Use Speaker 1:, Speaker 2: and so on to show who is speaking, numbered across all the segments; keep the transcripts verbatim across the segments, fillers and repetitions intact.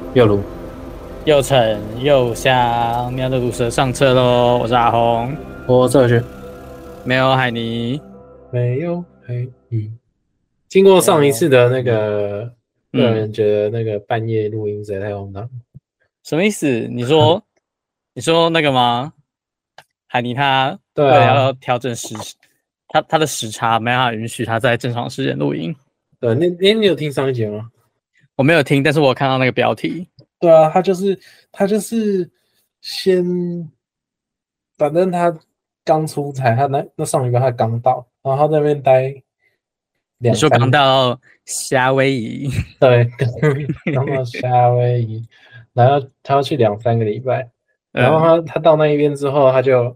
Speaker 1: 又如
Speaker 2: 又沉又香，喵的毒蛇上车喽！我是阿红，
Speaker 1: 我这去
Speaker 2: 没有海尼。
Speaker 1: 没有黑嗯，经过上一次的那个，个
Speaker 2: 嗯，
Speaker 1: 人觉得那个半夜录音实在太荒唐。
Speaker 2: 什么意思？你说你说那个吗？海尼他为了
Speaker 1: 对啊，
Speaker 2: 要调整时，他他的时差没办法允许他在正常时间录音。
Speaker 1: 对，那那你有听上一节吗？
Speaker 2: 我没有听，但是我有看到那个标题。
Speaker 1: 对啊，他就是他就是先，反正他刚出差，他那那上礼拜他刚到，然后他在那边待
Speaker 2: 你说刚
Speaker 1: 两三，
Speaker 2: 到夏威夷。
Speaker 1: 对，刚刚到夏威夷，然后他要去两三个礼拜，然后
Speaker 2: 嗯
Speaker 1: 他他到那一边之后，他就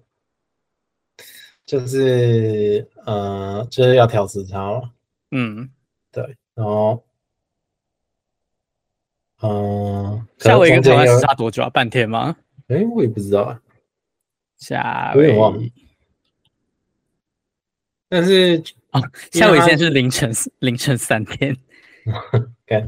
Speaker 1: 就是呃就是要调时差嘛，
Speaker 2: 嗯，
Speaker 1: 对，然后嗯、呃可
Speaker 2: 夏
Speaker 1: 是
Speaker 2: 威夷跟台湾时
Speaker 1: 中间又，
Speaker 2: 差多久啊？半天吗？
Speaker 1: 哎，我也不知道啊，
Speaker 2: 夏
Speaker 1: 有点忘了，
Speaker 2: 威夷
Speaker 1: 但是
Speaker 2: 哦，
Speaker 1: 因为他
Speaker 2: 夏威夷现在是凌晨凌晨三天。
Speaker 1: 干，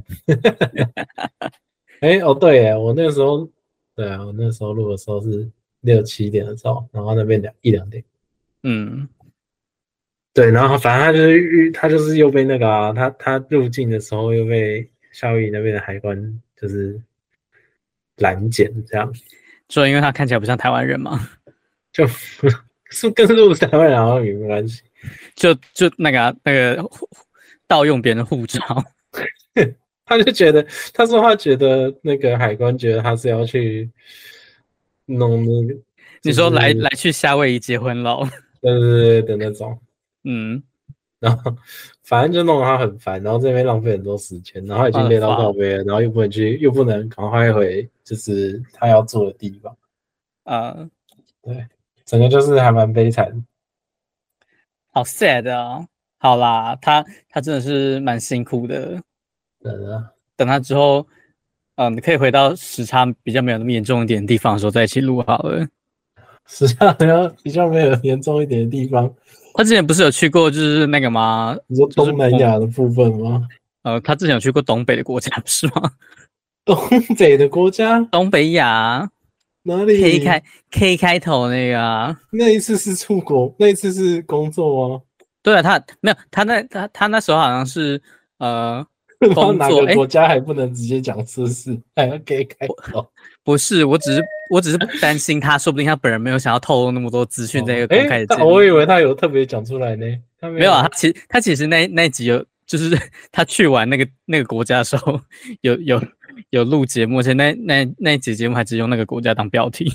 Speaker 1: 哎哦对耶，我那时候对啊，我那时候录的时候是六七点的时候，然后那边两一两点。
Speaker 2: 嗯，
Speaker 1: 对，然后反正他就是遇，他就是又被那个啊，他他入境的时候又被夏威夷那边的海关就是拦检，这样
Speaker 2: 就因为他看起来不像台湾人嘛。
Speaker 1: 就是跟入台湾人好像也没关系，
Speaker 2: 就就那个啊那个盗用别人的护照。
Speaker 1: 他就觉得他说他觉得那个海关觉得他是要去弄那个，
Speaker 2: 你
Speaker 1: 就是
Speaker 2: 说来来去夏威夷结婚喽？
Speaker 1: 对对对的那种，
Speaker 2: 嗯，
Speaker 1: 然后反正就弄得他很烦，然后这边浪费很多时间，然后已
Speaker 2: 我的
Speaker 1: 经累到靠
Speaker 2: 发
Speaker 1: 背了，然后又不能去，又不能赶快回就是他要住的地方。
Speaker 2: 呃，
Speaker 1: 对，整个就是还蛮悲惨的。
Speaker 2: 好 sad 啊！好啦，他他真的是蛮辛苦的。
Speaker 1: 对啊，
Speaker 2: 等他之后，嗯，可以回到时差比较没有那么严重一点的地方的时候再一起录好了。
Speaker 1: 实际上比较没有严重一点的地方，
Speaker 2: 他之前不是有去过，就是那个吗？
Speaker 1: 你说
Speaker 2: 就是
Speaker 1: 东南
Speaker 2: 我们
Speaker 1: 亚的部分吗？
Speaker 2: 呃，他之前有去过东北的国家，不是吗？
Speaker 1: 东北的国家
Speaker 2: 东北亚
Speaker 1: 哪
Speaker 2: K
Speaker 1: 里？
Speaker 2: 开 K 开头那个啊。
Speaker 1: 那一次是出国，那一次是工作吗？
Speaker 2: 对啊，他没有，他那他他那时候好像是呃
Speaker 1: 然后
Speaker 2: 工作，哎，
Speaker 1: 哪个国家还不能直接讲出事，还要给开头？
Speaker 2: 不是，我只是我只是担心他，说不定他本人没有想要透露那么多资讯在一
Speaker 1: 哦，
Speaker 2: 个公开
Speaker 1: 哎，
Speaker 2: 的节目里。
Speaker 1: 我以为他有特别讲出来呢，他没
Speaker 2: 没有啊，
Speaker 1: 有吗？
Speaker 2: 他其实他其实那那一集有，就是他去完那个那个国家的时候，有有有录节目，而且那那那一集节目还只用那个国家当标题。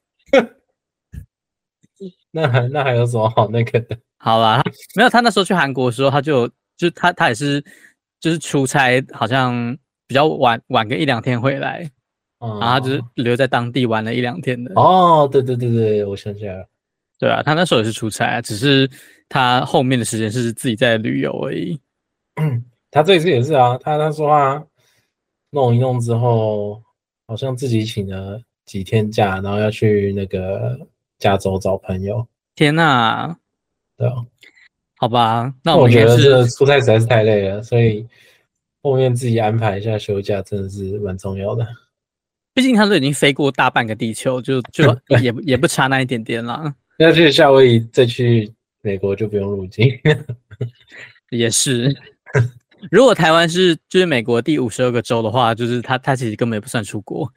Speaker 1: 那还那还有什么好那个的？
Speaker 2: 好啦，他没有，他那时候去韩国的时候，他就有就他他也是就是出差，好像比较晚晚个一两天回来。然后他就是
Speaker 1: 哦
Speaker 2: 留在当地玩了一两天的。
Speaker 1: 哦，对对对对，我想起来了。
Speaker 2: 对啊，他那时候也是出差啊，只是他后面的时间是自己在旅游而已。
Speaker 1: 他这一次也是啊，他他说他弄一弄之后，好像自己请了几天假，然后要去那个加州找朋友，
Speaker 2: 天哪，
Speaker 1: 对啊。
Speaker 2: 好吧，那我
Speaker 1: 那我觉得
Speaker 2: 们应该是，
Speaker 1: 这出差实在是太累了，所以后面自己安排一下休假真的是蛮重要的。
Speaker 2: 毕竟他都已经飞过大半个地球，就就
Speaker 1: 对，
Speaker 2: 也也不差那一点点啦。
Speaker 1: 要去夏威夷再去美国就不用入境。
Speaker 2: 也是，如果台湾是就是美国第五十二个州的话，就是他他其实根本也不算出国。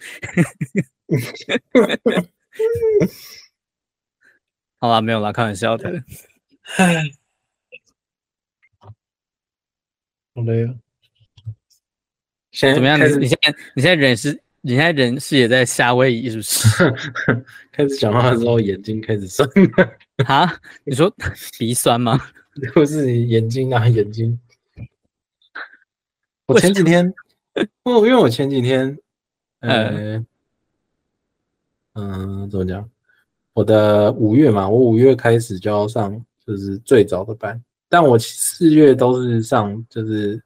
Speaker 2: 好啦，没有啦，开玩笑的。
Speaker 1: 唉，好累哦。现
Speaker 2: 怎么样？你
Speaker 1: 在开始
Speaker 2: 你现在你现在人是你现在人是也在夏威夷是不是？
Speaker 1: 开始讲话的时候眼睛开始酸，
Speaker 2: 哈？你说鼻酸吗？
Speaker 1: 不是眼睛啊眼睛。我
Speaker 2: 为什么？
Speaker 1: 前几天，我因为我前几天，
Speaker 2: 呃，
Speaker 1: 呃，嗯、呃怎么讲？我的五月嘛，我五月开始就要上，就是最早的班，但我四月都是上，就是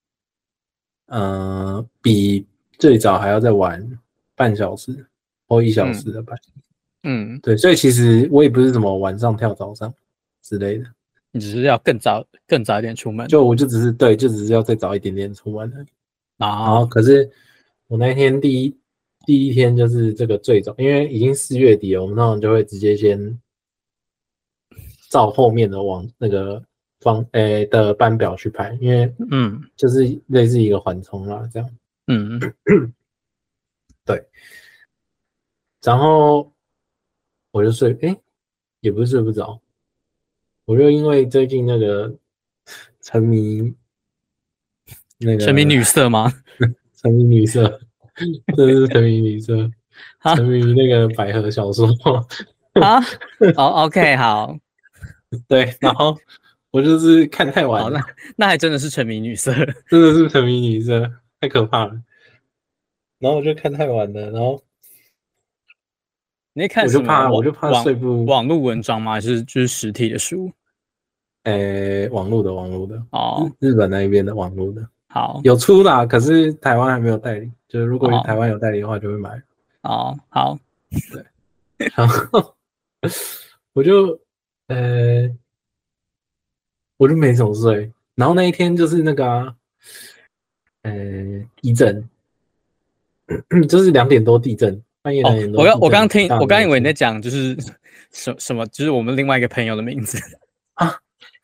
Speaker 1: 呃，比最早还要再晚半小时或一小时
Speaker 2: 嗯
Speaker 1: 的班。
Speaker 2: 嗯，
Speaker 1: 对，所以其实我也不是什么晚上跳早上之类的，
Speaker 2: 你只是要更早更早一点出门
Speaker 1: 就我就只是对，就只是要再早一点点出门而已。然后
Speaker 2: 啊。
Speaker 1: 可是我那天第一第一天就是这个最早，因为已经四月底了，我们通常就会直接先照后面的往那个方诶、欸、的班表去排，因为
Speaker 2: 嗯
Speaker 1: 就是类似一个缓冲啦，这样。
Speaker 2: 嗯，
Speaker 1: 对。然后我就睡，诶、欸、也不是睡不着，我就因为最近那个沉迷那个
Speaker 2: 沉迷女色吗？
Speaker 1: 沉迷女色，真的是沉迷女色，沉迷那个百合小说。
Speaker 2: 好，哦 ，OK， 好，
Speaker 1: 对，然后我就是看太晚了，
Speaker 2: 好，那那还真的是沉迷女色，
Speaker 1: 真的是沉迷女色，太可怕了。然后我就看太晚了，然后
Speaker 2: 你在看
Speaker 1: 我就
Speaker 2: 什么网
Speaker 1: 怕我就怕
Speaker 2: 网
Speaker 1: 睡不
Speaker 2: 网络文章吗？还是就是实体的书？
Speaker 1: 诶、网络的网络的
Speaker 2: 哦，
Speaker 1: 日日本那一边的网络的
Speaker 2: 好，
Speaker 1: 有出啦，可是台湾还没有代理，就是如果
Speaker 2: 哦
Speaker 1: 台湾有代理的话就会买。
Speaker 2: 哦，好，
Speaker 1: 对，然后我就呃我就没怎么睡，然后那一天就是那个啊，呃地震，就是两点多地震，半夜两
Speaker 2: 哦，
Speaker 1: 点多
Speaker 2: 我刚
Speaker 1: 地震，
Speaker 2: 我刚听，
Speaker 1: 大
Speaker 2: 我刚以为你在
Speaker 1: 没有事
Speaker 2: 讲就是什什么，就是我们另外一个朋友的名字。
Speaker 1: 啊。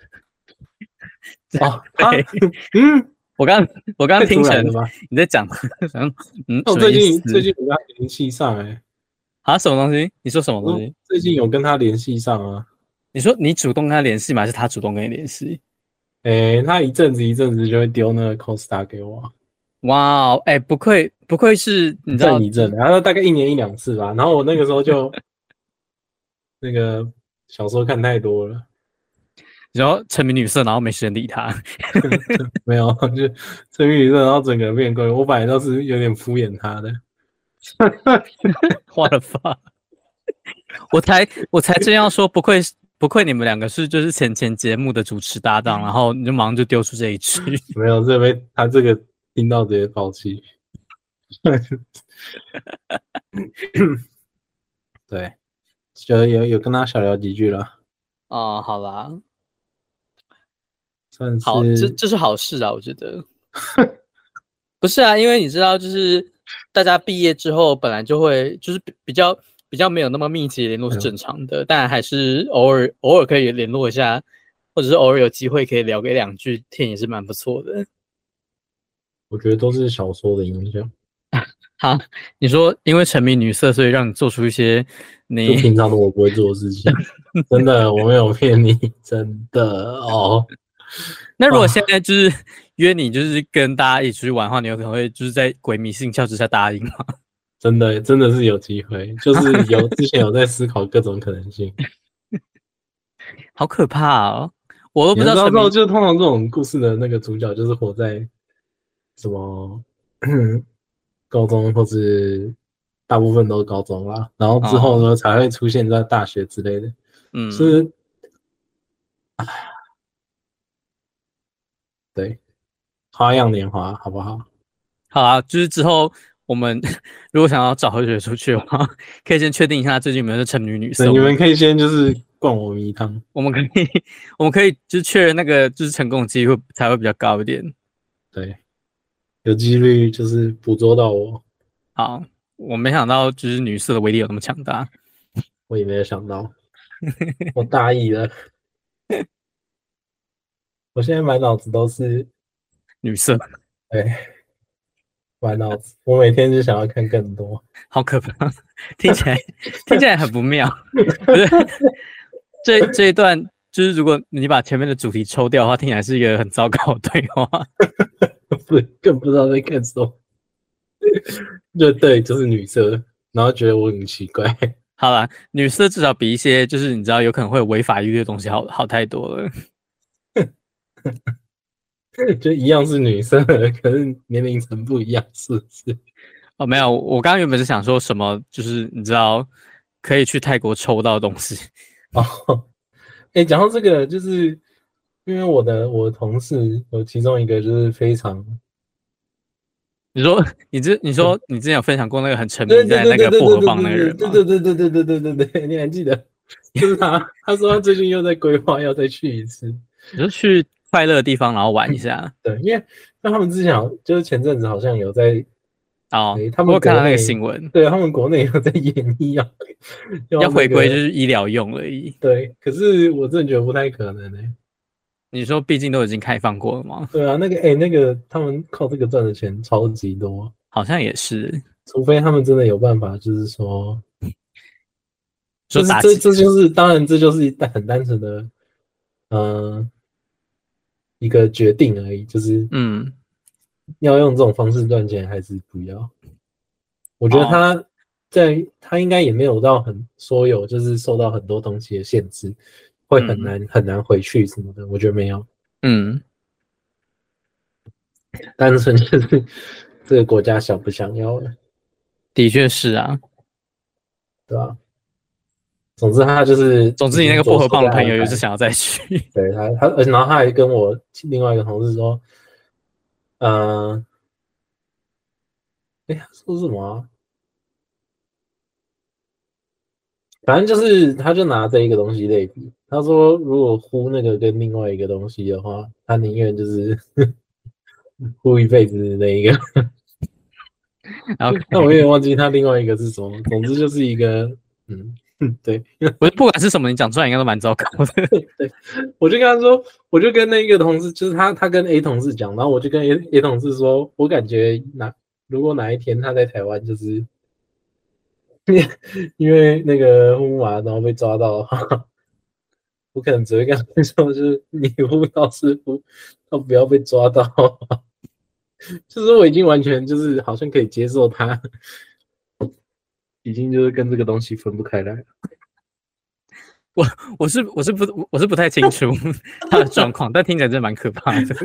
Speaker 1: 哦啊，
Speaker 2: 对，
Speaker 1: 嗯，
Speaker 2: 我刚我刚
Speaker 1: 太
Speaker 2: 听成
Speaker 1: 突然了吧？
Speaker 2: 你在讲，想嗯
Speaker 1: 我
Speaker 2: 什么意思？
Speaker 1: 最近最近有跟他联系上哎、欸，
Speaker 2: 啊什么东西？你说什么
Speaker 1: 我说
Speaker 2: 东西？
Speaker 1: 最近有跟他联系上啊。
Speaker 2: 你说你主动跟他联系吗？还是他主动跟你联系？
Speaker 1: 诶、欸他一阵子一阵子就会丢那个 Costa 给我，
Speaker 2: 哇哦，哎，不愧不愧是你
Speaker 1: 一
Speaker 2: 知道，
Speaker 1: 阵一阵的，然后大概一年一两次吧。然后我那个时候就那个小说看太多了，
Speaker 2: 然后沉迷女色，然后没时间理他。
Speaker 1: 没有就沉迷女色，然后整个人变贵。我本来都是有点敷衍他的，
Speaker 2: What the fuck！我才我才真要说，不愧不愧你们两个是就是前前节目的主持搭档，然后你就马上就丢出这一句。
Speaker 1: 没有这被他这个听到直接抛弃。对，就有有跟他小聊几句了，
Speaker 2: 哦，好啦，
Speaker 1: 算
Speaker 2: 好，这
Speaker 1: 是
Speaker 2: 这是好事啊，我觉得。不是啊，因为你知道，就是大家毕业之后本来就会就是比比较比较没有那么密集的联络是正常的，但还是偶尔偶尔可以联络一下，或者是偶尔有机会可以聊个两句天也是蛮不错的。
Speaker 1: 我觉得都是小说的影响。
Speaker 2: 好，你说因为沉迷女色，所以让你做出一些你
Speaker 1: 就平常的我不会做的事情，真的，我没有骗你，真的哦。
Speaker 2: 那如果现在就是约你，就是跟大家一起出去玩的话，你有可能会就是在鬼迷心窍之下答应吗？
Speaker 1: 真的，真的是有机会，就是有之前有在思考各种可能性。
Speaker 2: 好可怕哦！我都不
Speaker 1: 你要知道，
Speaker 2: 知道沉迷
Speaker 1: 就通常这种故事的那个主角，就是活在什么高中，或是大部分都是高中啦，然后之后呢、哦、才会出现在大学之类的。
Speaker 2: 嗯，
Speaker 1: 是，对，花样年华，好不好？
Speaker 2: 好啊，就是之后我们如果想要找何雪出去的话，可以先确定一下最近有没有在沉迷女色。
Speaker 1: 你们可以先就是灌我迷汤，
Speaker 2: 我们可以，我们可以就是确认那个就是成功的机会才会比较高一点。
Speaker 1: 对，有几率就是捕捉到我。
Speaker 2: 好，我没想到就是女色的威力有那么强大，
Speaker 1: 我也没有想到，我大意了。我现在满脑子都是
Speaker 2: 女色，
Speaker 1: 对，满脑子，我每天就想要看更多，
Speaker 2: 好可怕，听起来听起来很不妙。不是，这这一段就是如果你把前面的主题抽掉的话，听起来是一个很糟糕的对话。
Speaker 1: 不，更不知道在干什么。就对，就是女色，然后觉得我很奇怪。
Speaker 2: 好啦，女色至少比一些就是你知道有可能会有违法律的东西好好太多了。
Speaker 1: 就一样是女生，可是年龄层不一样，是不是？
Speaker 2: 哦，没有，我刚刚原本是想说什么，就是你知道可以去泰国抽到的东西。
Speaker 1: 哦，哎、欸，讲到这个，就是因为我的我的同事有其中一个就是非常，
Speaker 2: 你说你这你说你之前有分享过那个很沉迷在那个薄荷棒那个人吗？
Speaker 1: 对对对对对对对对对，你还记得？就是他，他说他最近又在规划要再去一次。
Speaker 2: 你就去快乐的地方，然后玩一下。
Speaker 1: 对，因为那他们之前好就是前阵子好像有在
Speaker 2: 哦，
Speaker 1: 欸、他们
Speaker 2: 我有看到那个
Speaker 1: 国内
Speaker 2: 新闻，
Speaker 1: 对他们国内有在演绎啊，要、
Speaker 2: 要回归就
Speaker 1: 那个
Speaker 2: 是医疗用而已。
Speaker 1: 对，可是我真的觉得不太可能呢、欸。
Speaker 2: 你说毕竟都已经开放过了吗？
Speaker 1: 对啊，那个哎、欸，那个他们靠这个赚的钱超级多，
Speaker 2: 好像也是，
Speaker 1: 除非他们真的有办法，就是说，就是
Speaker 2: 说打击，
Speaker 1: 这这就是当然这就是单很单纯的，嗯、呃，一个决定而已，就是
Speaker 2: 嗯，
Speaker 1: 要用这种方式赚钱还是不要。我觉得
Speaker 2: 哦，
Speaker 1: 他在他应该也没有到很说有，就是受到很多东西的限制，会很
Speaker 2: 嗯
Speaker 1: 难很难回去什么的。我觉得没有，
Speaker 2: 嗯，
Speaker 1: 单纯就是这个国家想不想要了，
Speaker 2: 的确是啊。
Speaker 1: 对吧？总之他就是
Speaker 2: 总之，你那
Speaker 1: 已经
Speaker 2: 个薄荷棒的
Speaker 1: 做出这样
Speaker 2: 朋友就是
Speaker 1: 安排。
Speaker 2: 想要再去。
Speaker 1: 对他他，而且然后他还跟我另外一个同事说，呃，哎，他说什么啊？反正就是，他就拿这一个东西类比，他说如果呼那个跟另外一个东西的话，他宁愿就是呼一辈子的那一个。
Speaker 2: OK，
Speaker 1: 那我有点忘记他另外一个是什么，总之就是一个，嗯，对
Speaker 2: 不是不管是什么，你讲出来应该都蛮糟糕的。
Speaker 1: 对，我就跟他说，我就跟那个同事，就是他他跟 A 同事讲，然后我就跟 A A 同事说，我感觉哪如果哪一天他在台湾，就是因为那个呼麻然后被抓到的话，我可能只会跟他说，就是你呼到是呼，他不要被抓到。就是我已经完全就是好像可以接受他，已经就是跟这个东西分不开来了。
Speaker 2: 我我是我是不我是不太清楚他的状况，但听起来真的蛮可怕的。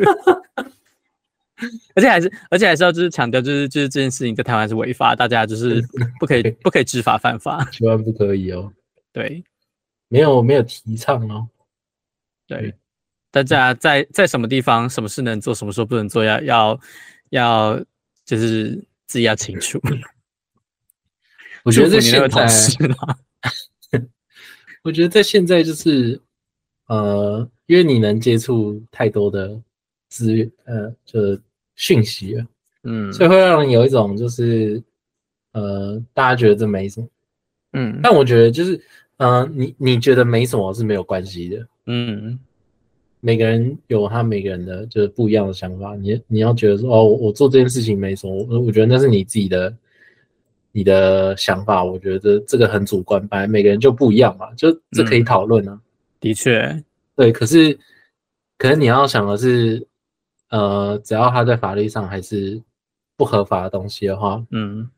Speaker 2: 而且还是而且还是要就是强调，就是就是这件事情在台湾是违法，大家就是不可以不可以知法犯法。
Speaker 1: 千万不可以哦，
Speaker 2: 对
Speaker 1: 没有没有提倡哦。
Speaker 2: 对，大家在在什么地方，什么事能做，什么时候不能做，要要要就是自己要清楚。
Speaker 1: 我觉得在
Speaker 2: 祝福你那位
Speaker 1: 现在，
Speaker 2: 同事啦。
Speaker 1: 我觉得在现在就是呃，因为你能接触太多的资源，呃，就是讯息了，所以
Speaker 2: 嗯
Speaker 1: 会让人有一种就是呃，大家觉得这没什么，
Speaker 2: 嗯
Speaker 1: 但我觉得就是，嗯、呃，你你觉得没什么是没有关系的。
Speaker 2: 嗯，
Speaker 1: 每个人有他每个人的就是不一样的想法，你你要觉得说哦，我做这件事情没什么，我我觉得那是你自己的你的想法，我觉得这个很主观，本来每个人就不一样嘛，就这可以
Speaker 2: 嗯，
Speaker 1: 讨论啊。
Speaker 2: 的确，
Speaker 1: 对，可是可能你要想的是，呃，只要他在法律上还是不合法的东西的话，
Speaker 2: 嗯，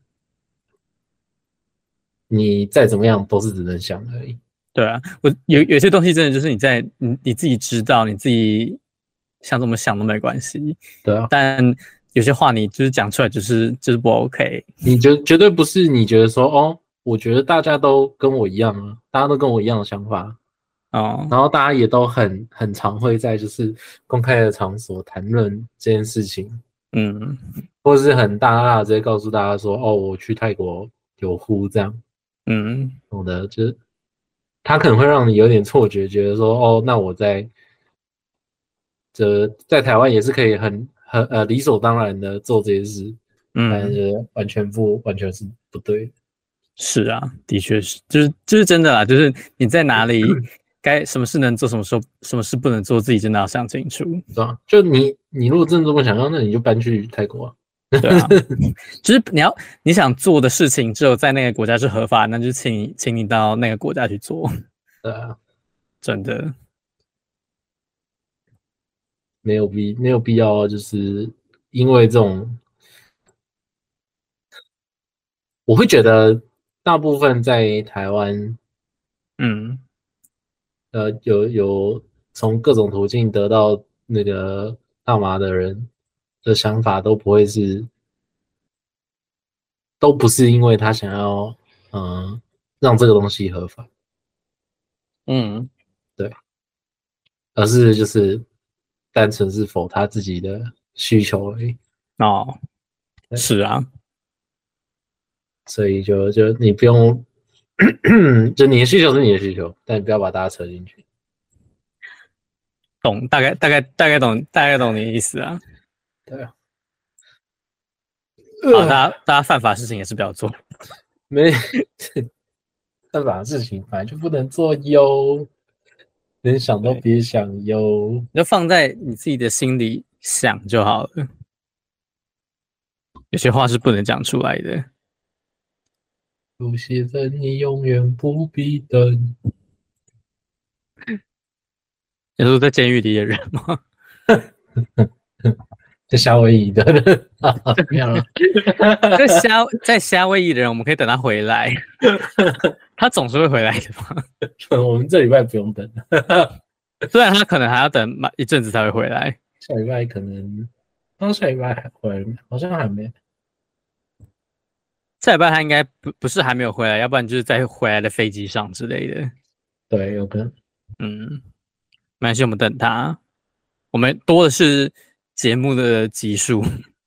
Speaker 1: 你再怎么样都是只能想而已。
Speaker 2: 对啊，我有有些东西真的就是你在你你自己知道，你自己想怎么想都没关系，
Speaker 1: 对啊，
Speaker 2: 但有些话你就是讲出来就是就是不 OK。
Speaker 1: 你绝绝对不是你觉得说哦，我觉得大家都跟我一样啊，大家都跟我一样的想法，
Speaker 2: 哦，
Speaker 1: 然后大家也都很很常会在就是公开的场所谈论这件事情，
Speaker 2: 嗯
Speaker 1: 或是很大大的直接告诉大家说哦，我去泰国有呼这样，
Speaker 2: 嗯
Speaker 1: 懂的，就是他可能会让你有点错觉，觉得说哦，那我在这在台湾也是可以很很呃理所当然的做这些事，但
Speaker 2: 嗯，
Speaker 1: 是完全不完全是不对的。
Speaker 2: 是啊，的确是，就是就是真的啦，就是你在哪里该什么事能做，什么时候什么事不能做，自己真的要想清楚。
Speaker 1: 对吧？就你你如果真的这么想要，那你就搬去泰国啊。
Speaker 2: 对啊，就是你要你想做的事情，只有在那个国家是合法，那就请你请你到那个国家去做。
Speaker 1: 对啊，
Speaker 2: 真的，
Speaker 1: 没有必没有必要，就是因为这种，我会觉得大部分在台湾，
Speaker 2: 嗯
Speaker 1: 呃，有有从各种途径得到那个大麻的人的想法，都不会是，都不是因为他想要，嗯、呃让这个东西合法，
Speaker 2: 嗯，
Speaker 1: 对，而是就是单纯是否他自己的需求而已。
Speaker 2: 哦，
Speaker 1: 对，
Speaker 2: 是啊，
Speaker 1: 所以就就你不用，就你的需求是你的需求，但你不要把大家扯进去。
Speaker 2: 懂，大概大概大概懂大概懂你的意思啊。
Speaker 1: 对啊，
Speaker 2: 好，大家大家犯法的事情也是不要做。
Speaker 1: 没犯法的事情本来就不能做哟，连想都别想哟，
Speaker 2: 你就放在你自己的心里想就好了。有些话是不能讲出来的。
Speaker 1: 有些人你永远不必等。
Speaker 2: 你说在监狱里的人吗？
Speaker 1: 在夏威夷的人，没有了。
Speaker 2: 在夏在夏威夷的人，我们可以等他回来，他总是会回来的嘛。
Speaker 1: 我们这礼拜不用等，
Speaker 2: 虽然他可能还要等一阵子才会回来。
Speaker 1: 下礼拜可能，到下礼拜还回来，好像还没。
Speaker 2: 下礼拜他应该不不是还没有回来，要不然就是在回来的飞机上之类的。
Speaker 1: 对，有可能。
Speaker 2: 嗯，没关系，我们等他。我们多的是节目的集数。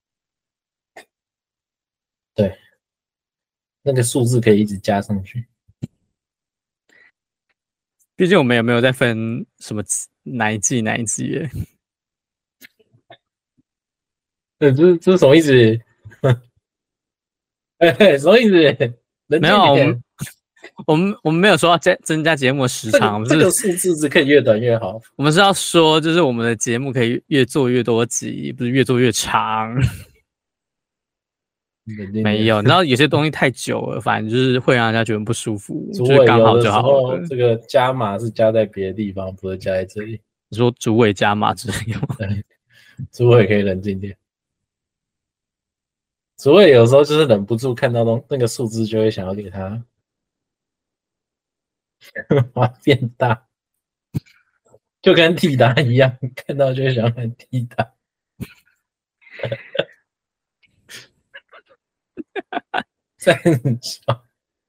Speaker 1: 对，那个数字可以一直加上去。
Speaker 2: 毕竟我们也没有在分什么哪一季哪一季耶。
Speaker 1: 对，这这是什么意思？哎，什么意思？
Speaker 2: 没有，我们我们我们没有说要增增加节目的时长，
Speaker 1: 这个、这个数字是可以越短越好。
Speaker 2: 我们是要说，就是我们的节目可以越做越多集，不是越做越长。没有，你知道有些东西太久了，反正就是会让人家觉得不舒服，就是刚好就好了。
Speaker 1: 这个加码是加在别的地方，不是加在这里。
Speaker 2: 你说主委加码之类的吗？
Speaker 1: 对，主委可以冷静点。主委有时候就是忍不住看到那个数字，就会想要给他把它变大，就跟替达一样，看到就会想要看替达。在笑，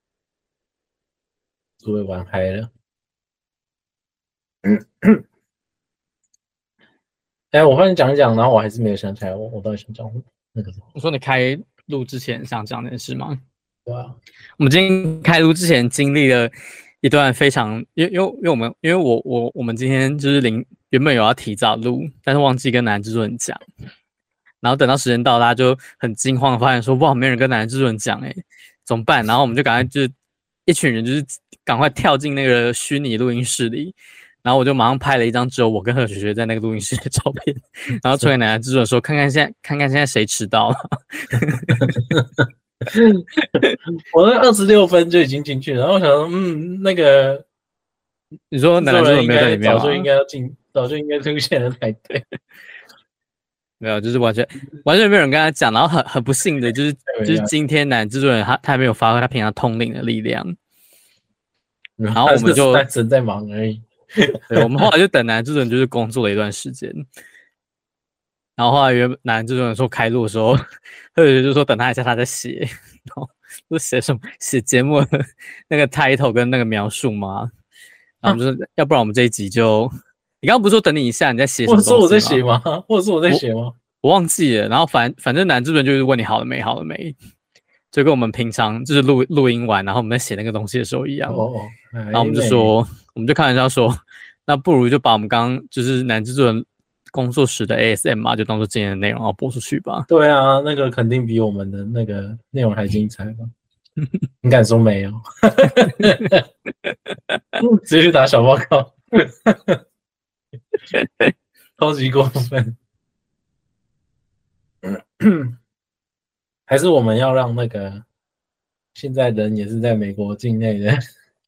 Speaker 1: 主委玩嗨了。哎、欸，我发现讲一讲，然后我还是没有想起来我我到底想讲那个什么。
Speaker 2: 你说你开录之前想讲的事吗？
Speaker 1: 对啊，
Speaker 2: 我们今天开录之前经历了一段非常，因为因为因为我们因为我我我们今天就是临原本有要提早录，但是忘记跟男制作人讲，然后等到时间到，大家就很惊慌的发现说，哇，没人跟男制作人讲，哎，怎么办？然后我们就赶快就是一群人就是赶快跳进那个虚拟录音室里。然后我就马上拍了一张只有我跟何雪雪在那个录音室的照片，然后传给奶奶制作人说：“看看现在，看看现在谁迟到了。”
Speaker 1: 我那二十六分就已经进去了，然后我想说，嗯，那个
Speaker 2: 你说奶奶制作人没有在里面吗？
Speaker 1: 早就应该要进，早就应该出现了才对。
Speaker 2: 没有，就是完全完全没有人跟他讲，然后很很不幸的就是就是今天奶奶制作人他他还没有发挥他平常通灵的力量，然后我们就
Speaker 1: 单纯在忙而已。
Speaker 2: 对，我们后来就等男制作人就是工作了一段时间，然后后来原本男制作人说开录的时候，或者就说等他一下他在写，然后就写什么写节目的那个 title 跟那个描述吗？然后我们就说、啊、要不然我们这一集就，你刚刚不是说等你一下你在写什么东西吗？
Speaker 1: 或者说我在写吗？或者是我在写吗？
Speaker 2: 我, 我忘记了，然后反反正男制作人就是问你好了没，好了没。就跟我们平常就是录录音完，然后我们在写那个东西的时候一样。哦哦。然后我们就说，我们就开玩笑说，那不如就把我们刚刚就是男制作人工作室的 A S M R 就当做今天的内容，然后播出去吧。
Speaker 1: 对啊，那个肯定比我们的那个内容还精彩吧？你敢说没有？直接去打小报告，超级过分。还是我们要让那个现在人也是在美国境内的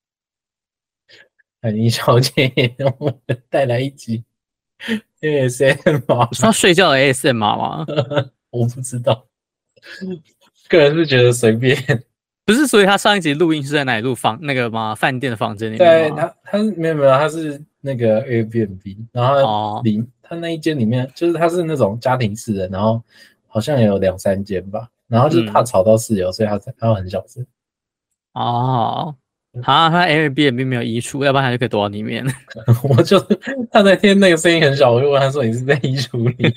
Speaker 1: 海妮小姐让我们带来一集 A S M R。
Speaker 2: 是他睡觉的 A S M R 吗？
Speaker 1: 我不知道，个人是觉得随便。
Speaker 2: 不是，所以他上一集录音是在哪里录房那个吗？饭店的房间里面
Speaker 1: 对，他他没有没有，他是那个 Airbnb， 然后里、哦、他那一间里面就是他是那种家庭式的，然后好像有两三间吧。然后就是怕吵到室友，嗯、所以他才他很小声。
Speaker 2: 哦，他他 Airbnb 没有移出，要不然他就可以躲到里面。
Speaker 1: 我就他那天那个声音很小，我就问他说：“你是在衣橱里？”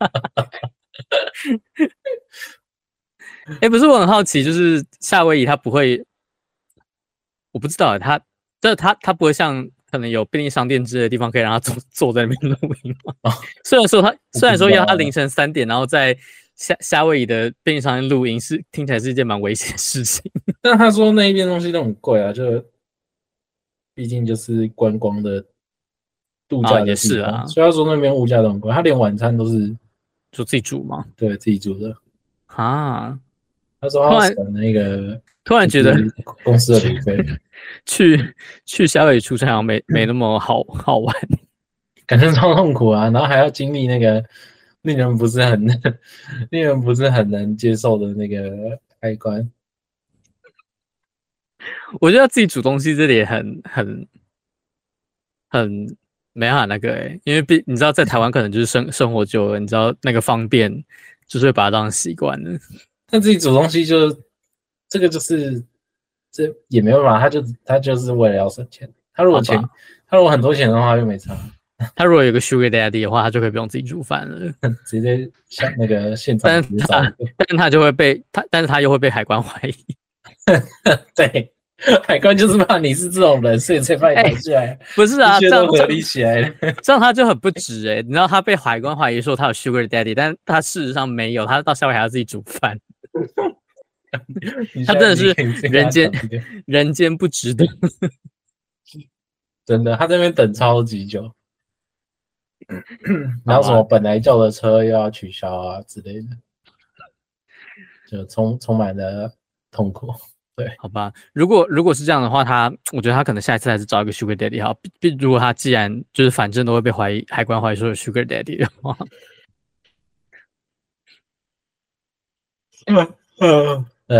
Speaker 2: 哎、欸，不是，我很好奇，就是夏威夷他不会，我不知道他这他他不会像可能有便利商店之类的地方可以让他坐坐在那边录音吗？哦、虽然说他虽然说要他凌晨三点，然后在夏夏威夷的便利商店露营是听起来是一件蛮危险的事情。
Speaker 1: 但他说那一边东西都很贵啊，就毕竟就是观光的度假
Speaker 2: 啊，也
Speaker 1: 的地方，
Speaker 2: 是啊，
Speaker 1: 所以他说那边物价都很贵，他连晚餐都是
Speaker 2: 就自己煮嘛。
Speaker 1: 对自己煮的。
Speaker 2: 啊，
Speaker 1: 他说
Speaker 2: 突然
Speaker 1: 他省那个
Speaker 2: 突然觉得
Speaker 1: 公司的旅费，
Speaker 2: 去去夏威夷出差好像没没那么好好玩。
Speaker 1: 感觉超痛苦啊，然后还要经历那个令人不是很令人不是很能接受的那个开关。
Speaker 2: 我觉得自己煮东西这里也很很很没办法那个欸，因为毕你知道在台湾可能就是生生活久了，你知道那个方便就是会把它当习惯了。
Speaker 1: 但自己煮东西就这个就是这也没办法，他就他就是为了要省钱。他如果钱他如果很多钱的话就没差。
Speaker 2: 他如果有个 Sugar Daddy 的话，他就可以不用自己煮饭了，
Speaker 1: 直接像那个现场
Speaker 2: 但是他但是他就会被他，但是他又会被海关怀疑。
Speaker 1: 对，海关就是怕你是这种人，所以才把你抬出来。欸、
Speaker 2: 不是啊，
Speaker 1: 这样都合理起来了，
Speaker 2: 这样他就很不值哎、欸。你知道他被海关怀疑说他有 Sugar Daddy， 但他事实上没有，他到夏威夷还要自己煮饭。他真的是人间人间不值得。
Speaker 1: 真的，他在那边等超级久，然后什么本来叫的车又要取消啊之类的，就充充满了痛苦。对，
Speaker 2: 好吧，如果如果是这样的话，他我觉得他可能下一次还是找一个 Sugar Daddy 好。如果他既然就是反正都会被怀疑海关怀疑说有 Sugar Daddy 的话，
Speaker 1: 嗯嗯，对。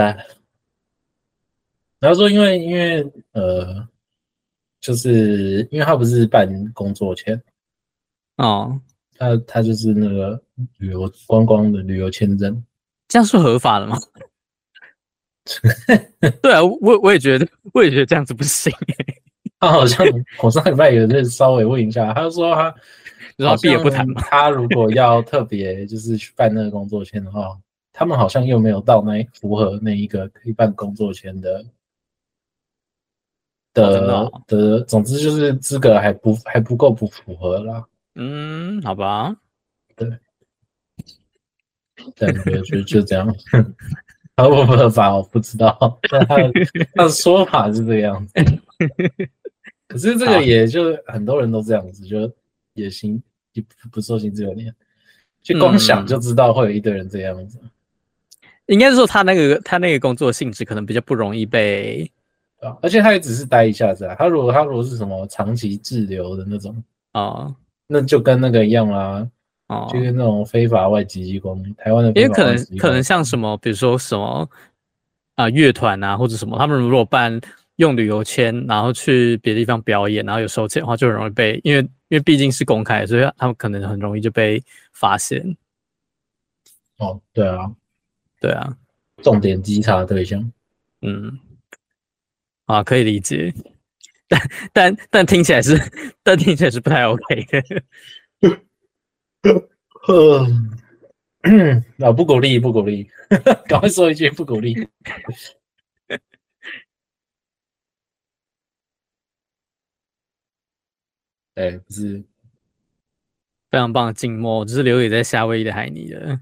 Speaker 1: 然后说因为因为呃。就是因为他不是办工作签，
Speaker 2: 哦，
Speaker 1: 他他就是那个旅游观光的旅游签证，
Speaker 2: 这样是合法的吗？对啊，我我也觉得，我也觉得这样子不行。
Speaker 1: 他好像我上礼拜有在稍微问一下，他说他
Speaker 2: 好避而不谈嘛。
Speaker 1: 他如果要特别就是去办那个工作签的话，他们好像又没有到那符合那一个可以办工作签的。的、
Speaker 2: 哦的哦、
Speaker 1: 的，总之就是资格还不还不够不符合啦。
Speaker 2: 嗯，好吧。
Speaker 1: 对，但就就就这样，合不合法我不知道，但他的他的说法是这个样子。可是这个也就很多人都这样子，就也行，也不受薪自由年，就光想就知道会有一堆人这样子。嗯、
Speaker 2: 应该是说他那个他那个工作性质可能比较不容易被。
Speaker 1: 啊，而且他也只是待一下子啊。他如果他如果是什么长期滞留的那种，
Speaker 2: 哦，
Speaker 1: 那就跟那个一样啦，哦，就跟那种非法外籍籍工，台湾的非法外籍籍工，
Speaker 2: 因为可能可能像什么，比如说什么啊乐团啊或者什么，他们如果办用旅游签，然后去别的地方表演，然后有收钱的话，就很容易被，因为因为毕竟是公开，所以他们可能很容易就被发现。
Speaker 1: 哦，对啊，
Speaker 2: 对啊，
Speaker 1: 重点稽查对象，
Speaker 2: 嗯。啊，可以理解，但但但听起来是，但听起来是不太 OK 的。
Speaker 1: 啊，不鼓励，不鼓励，赶快说一句不鼓励。对，不是
Speaker 2: 非常棒的静默，只是留给在夏威夷的海尼的。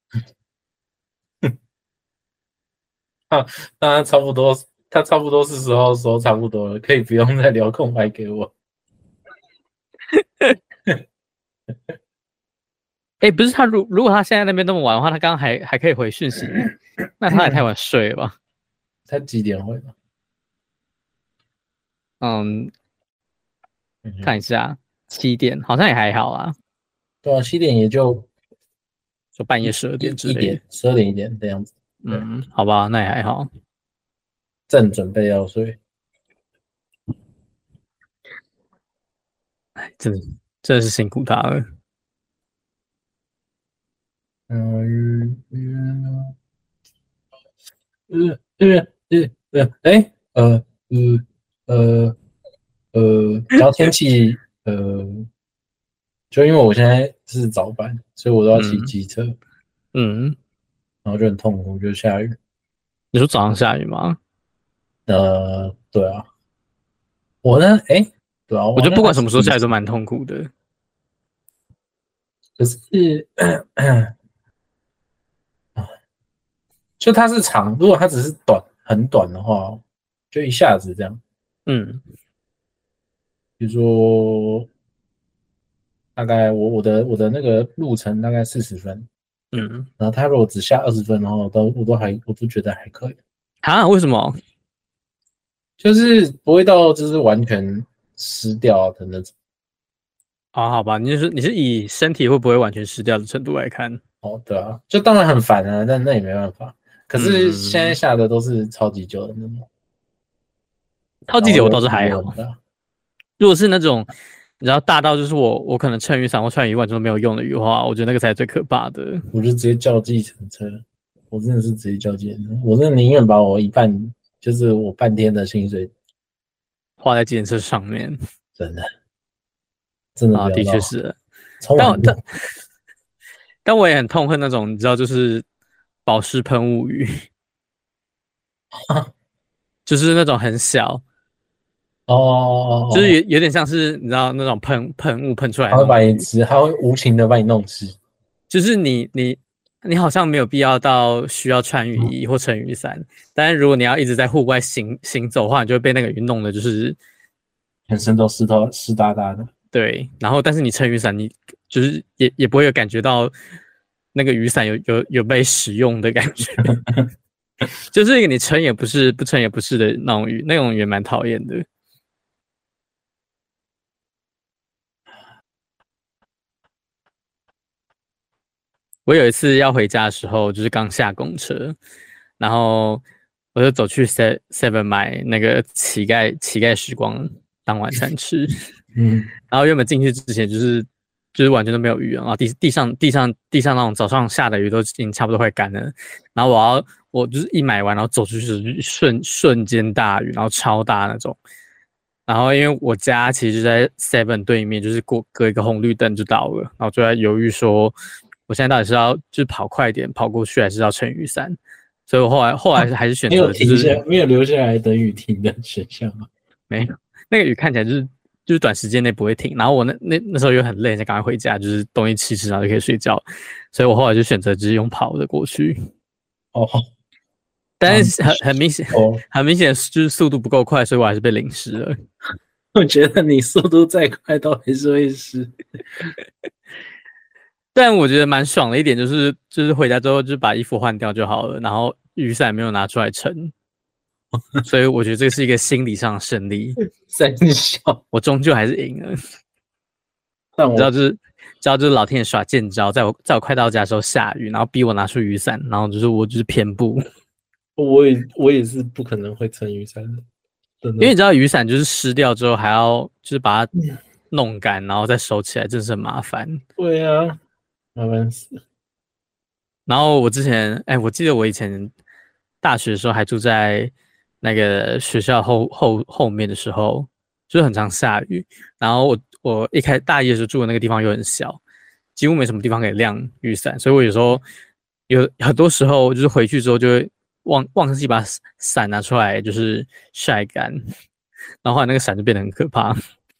Speaker 1: 啊，那差不多。他差不多是时候说差不多了，可以不用再留空白给我。
Speaker 2: 哎、欸，不是他如如果他现在那边那么晚的话，他刚刚还还可以回讯息，那他也太晚睡了吧？
Speaker 1: 他几点回的？
Speaker 2: 嗯，看一下，七点好像也还好啊。
Speaker 1: 对啊，七点也就
Speaker 2: 就半夜十二点之类的，
Speaker 1: 一点、十二点一点这样子。
Speaker 2: 嗯，好吧，那也还好。
Speaker 1: 正准备要睡。
Speaker 2: 哎，真的真的是辛苦他了。
Speaker 1: 嗯嗯嗯嗯嗯嗯，哎呃嗯呃呃，然后天气呃，就因为我现在是早班，所以我都要骑机车，
Speaker 2: 嗯，
Speaker 1: 然后就很痛苦，就下雨。
Speaker 2: 你说早上下雨吗？
Speaker 1: 呃，对啊，我呢，哎，对啊，
Speaker 2: 我觉得不管什么时候下雨都蛮痛苦的。
Speaker 1: 可是就它是长，如果它只是短很短的话，就一下子这样。
Speaker 2: 嗯，
Speaker 1: 比如说大概我我的我的那个路程大概四十分，
Speaker 2: 嗯，
Speaker 1: 然后它如果只下二十分，然后都我都还我都觉得还可以，
Speaker 2: 啊？为什么？
Speaker 1: 就是不会到就是完全湿掉的那种。
Speaker 2: 哦，好吧，你就是你是以身体会不会完全湿掉的程度来看。
Speaker 1: 哦，对啊，就当然很烦啊，但那也没办法。可是现在
Speaker 2: 嗯，
Speaker 1: 下的都是超级久的那种，
Speaker 2: 超级久我倒是
Speaker 1: 然后又雨
Speaker 2: 还好。
Speaker 1: 又很大。
Speaker 2: 如果是那种你知道大到就是我我可能撑雨伞或穿雨完全都没有用的雨的话，我觉得那个才是最可怕的。
Speaker 1: 我就直接叫计程车，我真的是直接叫计程车，我真的宁愿把我一半，就是我半天的薪水，
Speaker 2: 花在计程车上面
Speaker 1: 真的真的不
Speaker 2: 啊，的确
Speaker 1: 要闹，
Speaker 2: 是。
Speaker 1: 超难用。
Speaker 2: 但我但但我也很痛恨那种你知道就是保湿喷雾雨，就是那种很小，
Speaker 1: 哦哦哦
Speaker 2: 就是
Speaker 1: 哦，
Speaker 2: 有有点像是你知道那种喷喷雾喷出来的
Speaker 1: 他会
Speaker 2: 那种雨，
Speaker 1: 把你吃，他会无情的把你弄湿。
Speaker 2: 就是你你你好像没有必要到需要穿雨衣或撑雨伞，但是如果你要一直在户外行行走的话，你就会被那个雨弄的，就是
Speaker 1: 全身都湿透湿哒哒的。
Speaker 2: 对。然后，但是你撑雨伞，你就是也也不会有感觉到那个雨伞有有有被使用的感觉，就是一个你撑也不是，不撑也不是的那种雨，那种雨蛮讨厌的。我有一次要回家的时候，就是刚下公车，然后我就走去 Seven 买那个乞丐乞丐时光当晚餐吃，
Speaker 1: 嗯，
Speaker 2: 然后原本进去之前就是就是完全都没有雨，然后地地上地上地上那种早上下的雨都已经差不多快干了，然后我要我就是一买完，然后走出去瞬瞬间大雨，然后超大那种。然后因为我家其实就在 Seven 对面，就是过隔一个红绿灯就到了，然后就在犹豫说，我现在到底是要就是跑快一点跑过去，还是要撑雨伞？所以我后来后来还是选
Speaker 1: 没有
Speaker 2: 择就是
Speaker 1: 停下，没有留下来等雨停的选项吗？
Speaker 2: 没有那个雨看起来就是就是短时间内不会停，然后我那那那时候又很累，才赶快回家，就是东西吃吃，然后就可以睡觉，所以我后来就选择直接用跑的过去。
Speaker 1: 哦，
Speaker 2: 但是很很明显，
Speaker 1: 哦，
Speaker 2: 很明显就是速度不够快，所以我还是被淋湿了。
Speaker 1: 我觉得你速度再快都还是会湿。
Speaker 2: 但我觉得蛮爽的一点就是，就是回家之后就把衣服换掉就好了，然后雨伞没有拿出来撑，所以我觉得这是一个心理上的胜利。
Speaker 1: 三小，
Speaker 2: 我终究还是赢了。
Speaker 1: 但我
Speaker 2: 你知道，就是知道，就是老天爷耍剑招，在我在我快到家的时候下雨，然后逼我拿出雨伞，然后就是我就是偏不，
Speaker 1: 我也我也是不可能会撑雨伞的，真的。
Speaker 2: 因为你知道雨伞就是湿掉之后还要就是把它弄干，然后再收起来，真是很麻烦。
Speaker 1: 对啊，麻烦死了。
Speaker 2: 然后我之前，哎，我记得我以前大学的时候还住在那个学校后后后面的时候，就是很常下雨。然后我我一开大一的时候住的那个地方又很小，几乎没什么地方可以晾雨伞，所以我有时候有很多时候就是回去之后就会忘忘记把伞拿出来就是晒干，然后后来那个伞就变得很可怕。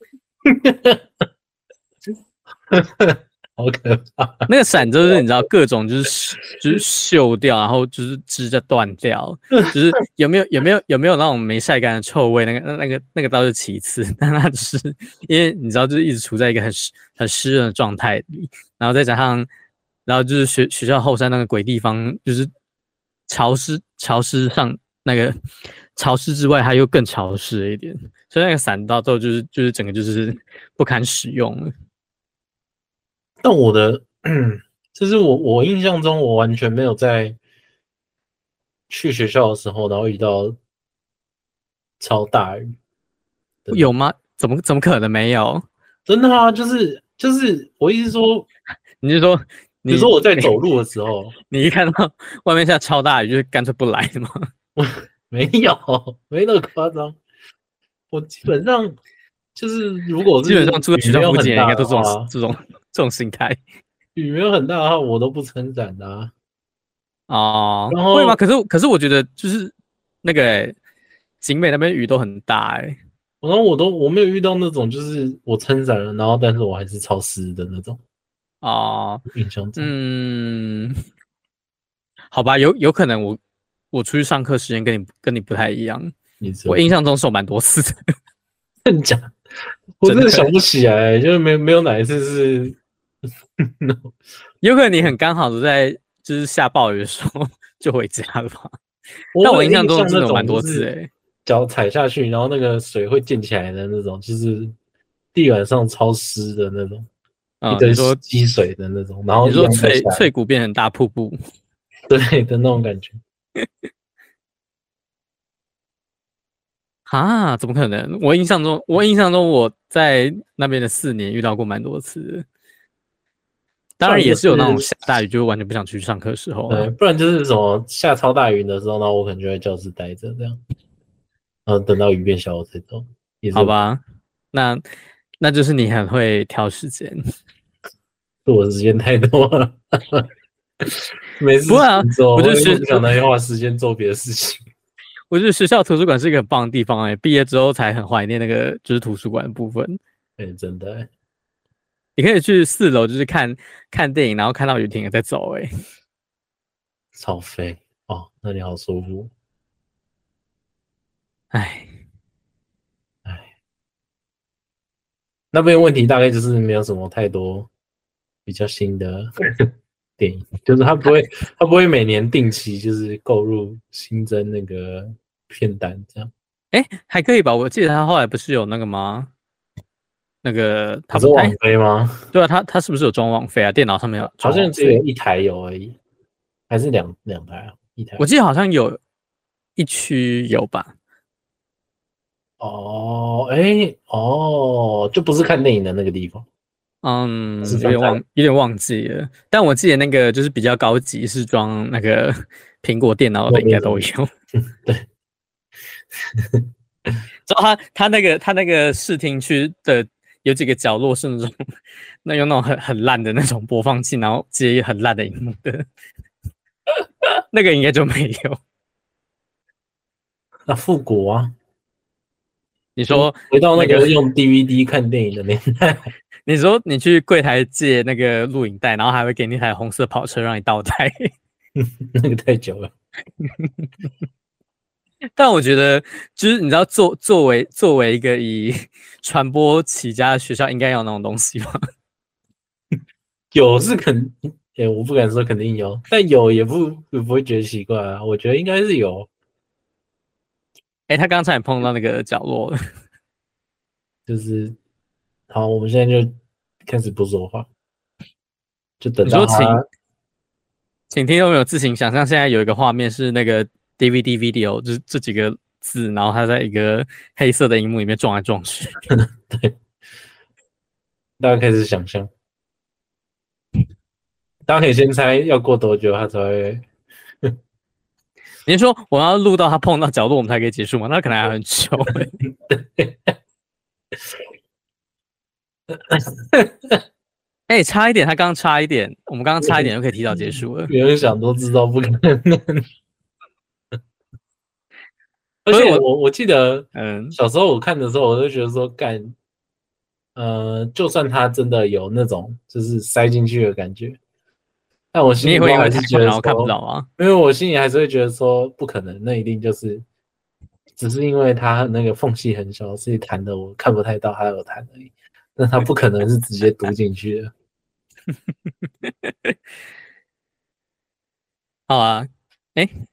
Speaker 1: 好可怕！
Speaker 2: 那个伞就是你知道各种就是就是锈掉，然后就是枝在断掉，就是有没有有没有有没有那种没晒干的臭味？那个那那个那个倒是其次，但它就是因为你知道就是一直处在一个很湿很湿润的状态里，然后再加上然后就是学学校后山那个鬼地方，就是潮湿潮湿上那个潮湿之外，它又更潮湿了一点，所以那个伞到最后就是就是整个就是不堪使用了。
Speaker 1: 但我的，就是我我印象中，我完全没有在去学校的时候，然后遇到超大雨的那，
Speaker 2: 有吗？怎么怎么可能没有？
Speaker 1: 真的啊，就是就是我意思说，
Speaker 2: 你是说你
Speaker 1: 比如说我在
Speaker 2: 你
Speaker 1: 走路的时候，
Speaker 2: 你一看到外面下超大雨，就是干脆不来吗？
Speaker 1: 没有没那么夸张，我基本上就是如果
Speaker 2: 基本上
Speaker 1: 是雨没
Speaker 2: 住在学校附近的人应
Speaker 1: 有很大
Speaker 2: 该都这种
Speaker 1: 的话，
Speaker 2: 这种这种心态
Speaker 1: 雨没有很大的话，我都不撑伞的啊。
Speaker 2: 哦，会吗？
Speaker 1: 然后
Speaker 2: 可是可是我觉得就是那个、欸、景美那边雨都很大哎、欸、
Speaker 1: 然后我都我没有遇到那种就是我撑伞了，然后但是我还是潮湿的那种，
Speaker 2: 哦，
Speaker 1: 印象中。
Speaker 2: 嗯，好吧，有有可能我我出去上课时间跟你跟你不太一样，
Speaker 1: 我
Speaker 2: 印象中是有蛮多次的。
Speaker 1: 真假？我真的想不起来，就是没没有哪一次是。
Speaker 2: 有可能你很刚好的在就是下暴雨的时候就回家了吧？
Speaker 1: 我
Speaker 2: 但我印象中真的有蛮多次哎、欸，
Speaker 1: 脚踩下去，然后那个水会溅起来的那种，就是地板上超湿的那种，
Speaker 2: 嗯，
Speaker 1: 一堆
Speaker 2: 你说
Speaker 1: 积水的那种，然后
Speaker 2: 你说脆脆骨变成大瀑布，
Speaker 1: 对的那种感觉。
Speaker 2: 啊？怎么可能？我印象中，我印象中我在那边的四年遇到过蛮多次的。当然也是有那种下大雨就完全不想去上课的时候、啊，
Speaker 1: 对，不然就是什么下超大雨的时候，然后我可能就在教室待着这样，然后等到雨变小我才走。
Speaker 2: 好吧，那那就是你很会挑时间，
Speaker 1: 是我时间太多了，没事
Speaker 2: 不啊，
Speaker 1: 做，
Speaker 2: 我就是
Speaker 1: 不想再花时间做别的事情。
Speaker 2: 我觉得学校图书馆是一个很棒的地方哎、欸，毕业之后才很怀念那个就是图书馆的部分。
Speaker 1: 哎、欸，真的、欸，
Speaker 2: 你可以去四楼，就是看看电影，然后看到雨停了再走哎、欸，
Speaker 1: 超飞哦，那里好舒服。
Speaker 2: 哎
Speaker 1: 哎，那边问题大概就是没有什么太多比较新的电影，就是他不会，他不会每年定期就是购入新增那个片单这样。
Speaker 2: 哎、欸，还可以吧？我记得他后来不是有那个吗？那个他
Speaker 1: 是网飞吗？
Speaker 2: 对啊，他他是不是有装网飞啊？电脑上面有装
Speaker 1: 好像只有一台有而已，还是两两台啊？一台。
Speaker 2: 我记得好像有一区有吧？
Speaker 1: 哦，哎、欸，哦，就不是看电影的那个地方。
Speaker 2: 嗯，有点忘，有点忘记了。但我记得那个就是比较高级，是装那个苹果电脑的，应该都有。
Speaker 1: 对。
Speaker 2: 之后他他那个他那个视听区的有几个角落是那种那用那种很很烂的那种播放器，然后接很烂的荧幕的，那个应该就没有。
Speaker 1: 那复古啊！
Speaker 2: 你说
Speaker 1: 回到那个用 D V D 看电影的年代，
Speaker 2: 你说你去柜台借那个录影带，然后还会给你一台红色跑车让你倒带，
Speaker 1: 那个太久了。
Speaker 2: 但我觉得，就是你知道，作作为作为一个以传播起家的学校，应该要有那种东西吗？
Speaker 1: 有是肯，欸，我不敢说肯定有，但有也不也不会觉得奇怪啊。我觉得应该是有。
Speaker 2: 哎、欸，他刚才碰到那个角落了，
Speaker 1: 就是好，我们现在就开始不说话，就等
Speaker 2: 你说
Speaker 1: 到他。
Speaker 2: 请，请听众朋友自行想象，现在有一个画面是那个 D V D video，就是这几个字，然后他在一个黑色的荧幕里面撞来撞去。
Speaker 1: 对，大家开始想象，大家可以先猜要过多久他才会。
Speaker 2: 你说我要录到他碰到角落，我们才可以结束吗？那可能还很久哎、欸。哎、欸，差一点，他刚刚差一点，我们刚刚差一点就可以提早结束了。
Speaker 1: 不用想都知道不可能。而且我我我记得，嗯，小时候我看的时候，我就觉得说，干，呃，就算他真的有那种就是塞进去的感觉，但我心里还是觉得说
Speaker 2: 看不到啊，
Speaker 1: 因为我心里还是会觉得说，不可能，那一定就是只是因为他那个缝隙很小，所以弹的我看不太到他有弹而已。那他不可能是直接读进去的。
Speaker 2: 好啊，哎、欸，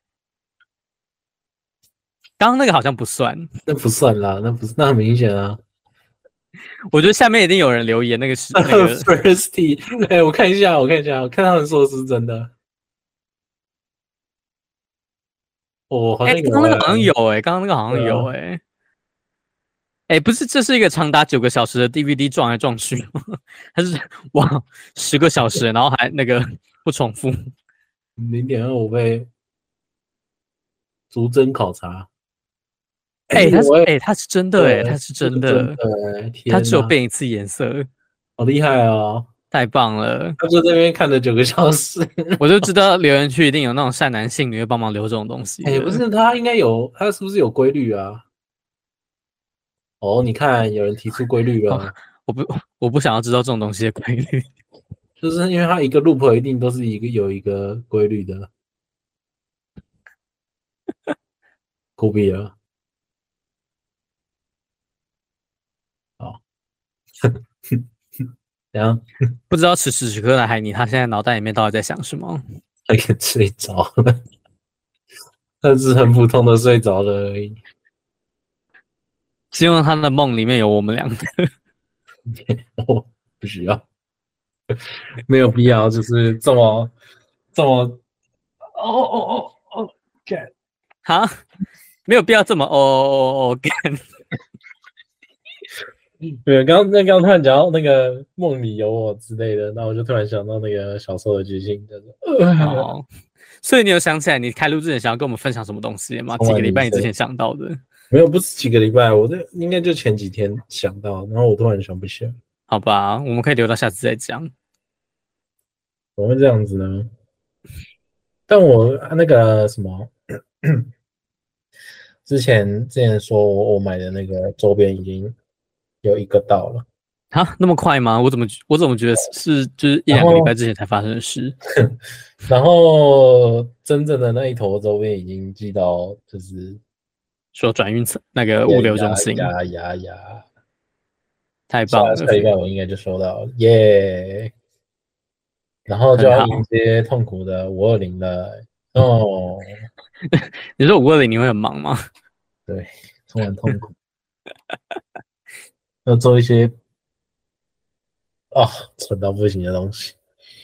Speaker 2: 刚刚那个好像不算，
Speaker 1: 那不算啦，那不是那很明显啊。
Speaker 2: 我觉得下面一定有人留言，那个是那个
Speaker 1: Thirsty， 哎、欸，我看一下，我看一下，我看他们说的是真的。哦，好像有、欸。
Speaker 2: 刚刚那个好像有哎、欸，刚刚那个好像有哎、欸。哎、欸，不是，这是一个长达九个小时的 D V D 撞来撞去吗？它是哇，十个小时，然后还那个不重复。
Speaker 1: 零点二五倍，逐帧考察。
Speaker 2: 哎、欸，它是哎、欸，它是真的哎、欸，它是真的，它只有变一次颜色，
Speaker 1: 好厉害哦！
Speaker 2: 太棒了！
Speaker 1: 他就在那边看了九个小时，
Speaker 2: 我就知道留言区一定有那种善男信女会帮忙留这种东西。
Speaker 1: 哎、欸，不是，他应该有，他是不是有规律啊？哦，你看，有人提出规律了、哦。
Speaker 2: 我不，我不想要知道这种东西的规律，
Speaker 1: 就是因为它一个 loop 一定都是一个有一个规律的。 酷毙了。好，然后
Speaker 2: 不知道此时此刻的海尼，他现在脑袋里面到底在想什么？
Speaker 1: 他给睡着了，他是很普通的睡着了而已。
Speaker 2: 希望他的梦里面有我们两个。
Speaker 1: 我不需要，没有必要，就是这么这么哦哦哦哦，干，
Speaker 2: 哈，没有必要这么哦哦哦干。
Speaker 1: 对，刚那刚突然讲到那个梦里有我之类的，那我就突然想到那个小时候的剧情，就是
Speaker 2: 哦，所以你有想起来你开录之前想要跟我们分享什么东西吗？几个礼拜你之前想到的？
Speaker 1: 没有，不是几个礼拜，我这应该就前几天想到，然后我突然想不起来。
Speaker 2: 好吧，我们可以留到下次再讲。
Speaker 1: 怎么会这样子呢？但我那个什么，之前之前说我我买的那个周边已经有一个到了。
Speaker 2: 啊，那么快吗？我怎么我怎么觉得是就是一两个礼拜之前才发生的事？
Speaker 1: 然后真正的那一头周边已经寄到，就是
Speaker 2: 说转运那个物流中心，
Speaker 1: 呀呀呀，
Speaker 2: 太棒了！
Speaker 1: 下下礼拜我应该就收到了，耶、yeah ！然后就要迎接痛苦的五二零了哦。
Speaker 2: 你说五二零你会很忙吗？
Speaker 1: 对，充满痛苦，要做一些啊蠢到不行的东西，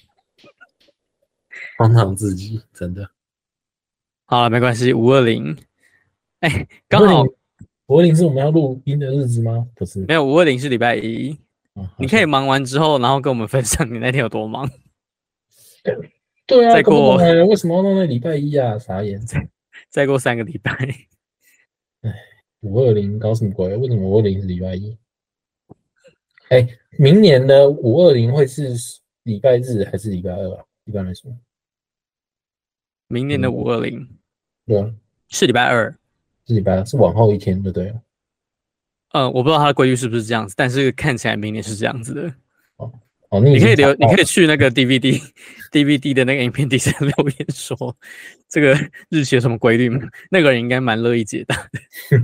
Speaker 1: 荒唐自己，真的。
Speaker 2: 好了，没关系，五二零，哎，刚好
Speaker 1: 五二零是我们要录音的日子吗？不是，
Speaker 2: 没有，五二零是礼拜一。嗯、你可以忙完之后，然后跟我们分享你那天有多忙。
Speaker 1: 对啊，
Speaker 2: 再过
Speaker 1: 为什么要弄那礼拜一啊？傻眼！
Speaker 2: 再过三个礼拜。
Speaker 1: 哎，五二零搞什么鬼？为什么五二零是礼拜一？哎，明年的五二零会是礼拜日还是礼拜二啊？一般来说，
Speaker 2: 明年的五二零，
Speaker 1: 对啊，
Speaker 2: 是礼拜二，
Speaker 1: 是礼拜二，是往后一天，对不对？
Speaker 2: 嗯，我不知道它的规律是不是这样子，但是看起来明年是这样子的。
Speaker 1: 哦哦，你
Speaker 2: 你可以留，你可以去那个 D V D D V D 的那个影片底下留言说这个日期有什么规律吗？那个人应该蛮乐意解答的。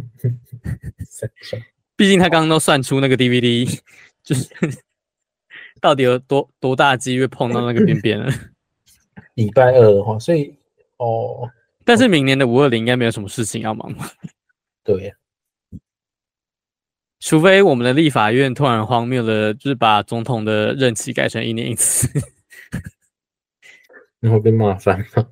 Speaker 2: 毕竟他刚刚都算出那个 D V D 就是到底有多多大机会碰到那个边边了。
Speaker 1: 礼拜二的话，所以哦，
Speaker 2: 但是明年的五二零应该没有什么事情要忙嘛。
Speaker 1: 对呀。
Speaker 2: 除非我们的立法院突然荒谬的，就是把总统的任期改成一年一次，
Speaker 1: 你会被骂翻吗？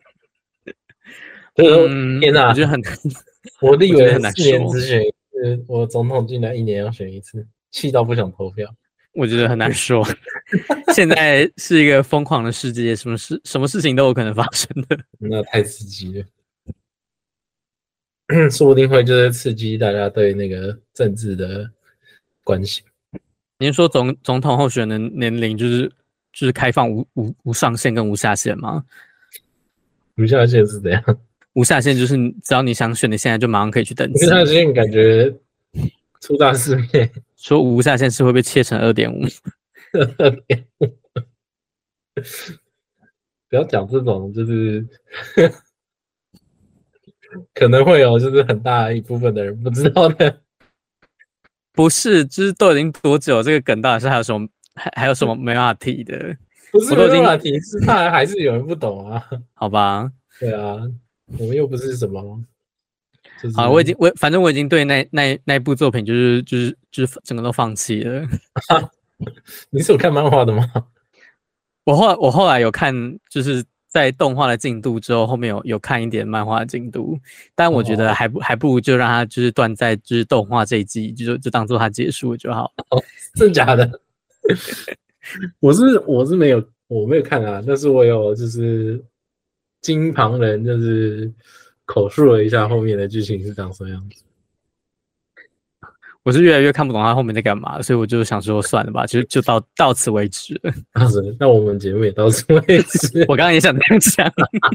Speaker 1: 嗯，天哪！
Speaker 2: 我觉得很，
Speaker 1: 我以为四年只选一次，我总统竟然一年要选一次，气到不想投票。
Speaker 2: 我觉得很难说。现在是一个疯狂的世界，什么事什么事情都有可能发生的。
Speaker 1: 那太刺激了。说不定会就是刺激大家对那个政治的关心。
Speaker 2: 您说总总统候选人年龄就是就是开放无无无上限跟无下限吗？
Speaker 1: 无下限是怎样？
Speaker 2: 无下限就是只要你想选，你现在就马上可以去登记。
Speaker 1: 无下限感觉出大世面。
Speaker 2: 说无下限是会被切成二点五。
Speaker 1: 二点五。不要讲这种，就是可能会有，就是很大一部分的人不知道的。
Speaker 2: 不是，就是都已经多久？这个梗到底是还有什么还还有什么没办法提的？
Speaker 1: 不是没办法提，是怕还是有人不懂啊。
Speaker 2: 好吧。
Speaker 1: 对啊，我们又不是什么。就是、
Speaker 2: 好，我已经我反正我已经对那那那部作品就是就是就是整个都放弃了。
Speaker 1: 你是有看漫画的吗？
Speaker 2: 我后来我后来有看，就是在动画的进度之后，后面有有看一点漫画的进度，但我觉得还不、哦、还不如就让它就是断在就是动画这一季，就就当做它结束就好。
Speaker 1: 哦，真的假的？我是我是没有我没有看啊，但是我有就是经旁人就是口述了一下后面的剧情是长什么样子。
Speaker 2: 我是越来越看不懂他后面在干嘛，所以我就想说算了吧，就就到到此为止了。
Speaker 1: 那我们节目也到此为止。
Speaker 2: 我刚刚也想这样讲。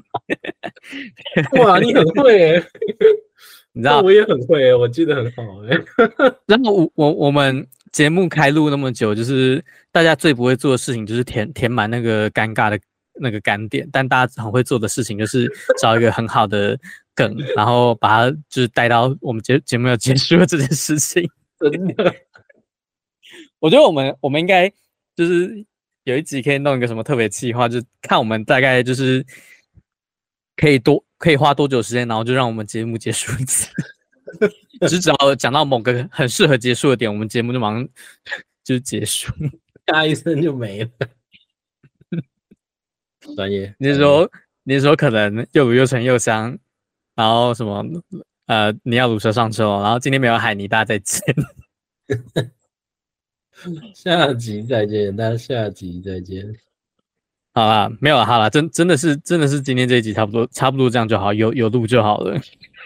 Speaker 1: 哇，你很会耶、欸！
Speaker 2: 你知道
Speaker 1: 我也很会耶、欸，我记得很好哎、
Speaker 2: 欸。然后我我我们节目开录那么久，就是大家最不会做的事情就是填填满那个尴尬的那个干点，但大家很会做的事情就是找一个很好的梗，然后把它就是带到我们节节目要结束的这件事情。
Speaker 1: 真的，
Speaker 2: 我觉得我们我们应该就是有一集可以弄一个什么特别企划，就是看我们大概就是可以多可以花多久时间，然后就让我们节目结束一次。只只要讲到某个很适合结束的点，我们节目就马上就结束，
Speaker 1: 下一声就没了。专业，
Speaker 2: 你是说你是说可能又卤又沉又香，然后什么呃你要卤蛇上车，然后今天没有海泥，大家再见。
Speaker 1: 下集再见，大家下集再见。
Speaker 2: 好啦，没有了，好啦，真真的是真的是今天这一集差不多差不多这样就好，有有录就好了。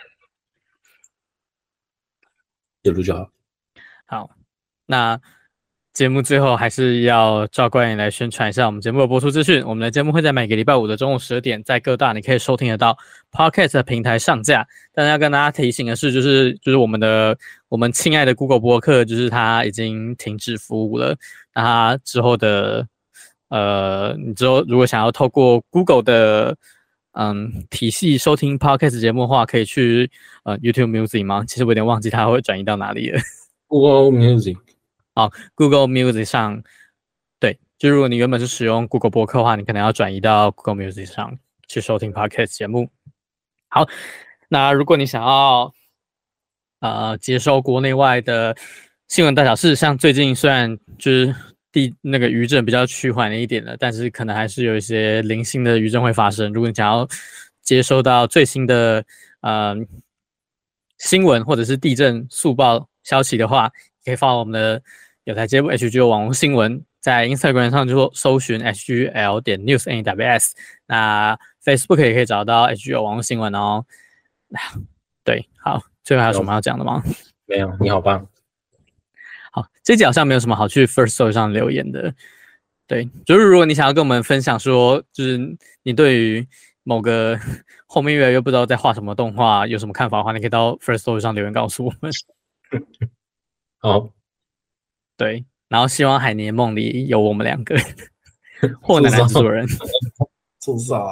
Speaker 1: 有录就好。
Speaker 2: 好，那节目最后还是要照惯例来宣传一下我们节目的播出资讯。我们的节目会在每个礼拜五的中午十二点，在各大你可以收听得到 Podcast 的平台上架。但是要跟大家提醒的是，就是就是我们的我们亲爱的 Google 播客，就是它已经停止服务了。那它之后的呃，你之后如果想要透过 Google 的嗯体系收听 Podcast 节目的话，可以去呃 YouTube Music 吗？其实我有点忘记它会转移到哪里了。
Speaker 1: Google Music。
Speaker 2: 好 ，Google Music 上，对，就如果你原本是使用 Google 播客的话，你可能要转移到 Google Music 上去收听 Podcast 节目。好，那如果你想要呃接收国内外的新闻大小事，像最近虽然就是地那个余震比较趋缓了一点了，但是可能还是有一些零星的余震会发生。如果你想要接收到最新的呃新闻或者是地震速报消息的话，可以follow我们的有台节目 H G O 网络新闻，在 Instagram 上就搜寻 H G L 点 News N W S， 那 Facebook 也可以找到 H G O 网络新闻哦。对，好，最后还有什么要讲的吗？
Speaker 1: 没有，你好棒。
Speaker 2: 好，这集好像没有什么好去 First Story 上留言的。对，就是如果你想要跟我们分享说，就是你对于某个后面越来越不知道在画什么动画有什么看法的话，你可以到 First Story 上留言告诉我们。
Speaker 1: 好，
Speaker 2: 对，然后希望海年梦里有我们两个或奶奶制作人。
Speaker 1: 至少。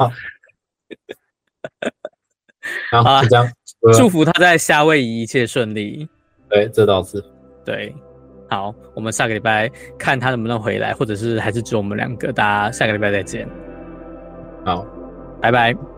Speaker 1: 好，
Speaker 2: 好，
Speaker 1: 就这样。
Speaker 2: 祝福他在夏威夷一切顺利。
Speaker 1: 对，这倒是。
Speaker 2: 对，好，我们下个礼拜看他能不能回来，或者是还是只有我们两个，大家下个礼拜再见。
Speaker 1: 好，
Speaker 2: 拜拜。